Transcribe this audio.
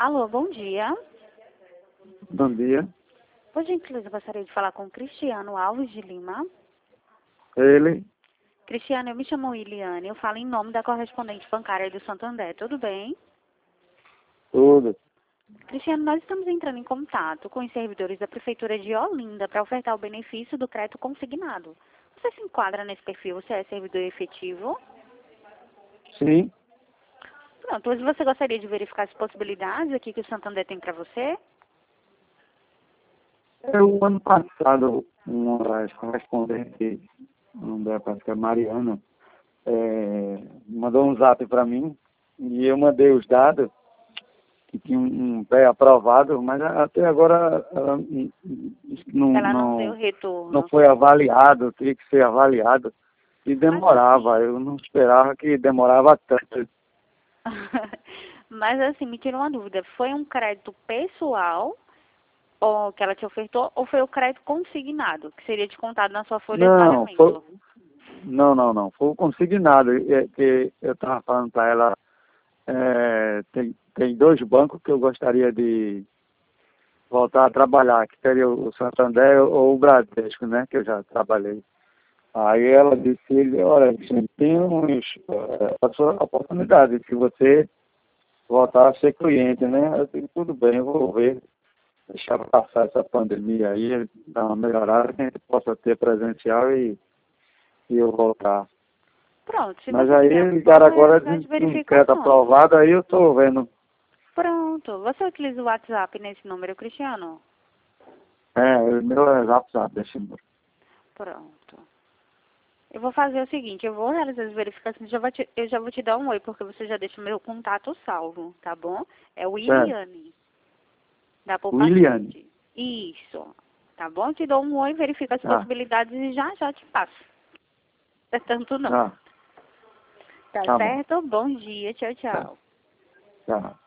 Alô, bom dia. Bom dia. Por gentileza, eu gostaria de falar com Cristiano Alves de Lima. Ele? Cristiano, eu me chamo Iliane, eu falo em nome da correspondente bancária do Santander, tudo bem? Tudo. Cristiano, nós estamos entrando em contato com os servidores da Prefeitura de Olinda para ofertar o benefício do crédito consignado. Você se enquadra nesse perfil? Você é servidor efetivo? Sim. Pronto, hoje você gostaria de verificar as possibilidades aqui que o Santander tem para você? O ano passado, uma das correspondentes, não dá para ficar Mariana, mandou um zap para mim e eu mandei os dados que tinha um pré-aprovado, mas até agora Ela não deu retorno. não foi avaliado, teria que ser avaliado e demorava. Eu não esperava que demorava tanto. Mas assim, me tira uma dúvida, foi um crédito pessoal ou que ela te ofertou, ou foi o crédito consignado, que seria descontado na sua folha de Não, pagamento? não. Foi o consignado. Que eu estava falando para ela, tem dois bancos que eu gostaria de voltar a trabalhar, que seria o Santander ou o Bradesco, né? Que eu já trabalhei. Aí ela disse, olha, Vicente, tem a sua oportunidade, se você voltar a ser cliente, né? Eu disse, tudo bem, eu vou ver, deixar passar essa pandemia aí, dar uma melhorada, que a gente possa ter presencial e eu voltar. Pronto, se Mas você aí quiser, ligaram agora as de um crédito verificações. aprovado, aí eu estou vendo. Pronto, você utiliza o WhatsApp nesse número, Cristiano? O meu é zap, desse número. Pronto. Eu vou fazer o seguinte, eu vou realizar as verificações, eu já vou te dar um oi, porque você já deixa o meu contato salvo, tá bom? É o Certo. Iliane, da Williane. Poupassante. Isso, tá bom? Eu te dou um oi, verifico as Ah, possibilidades e já te passo. Não é tanto não. tá Tá bom. certo? Bom dia, tchau, Tá, tchau. tá.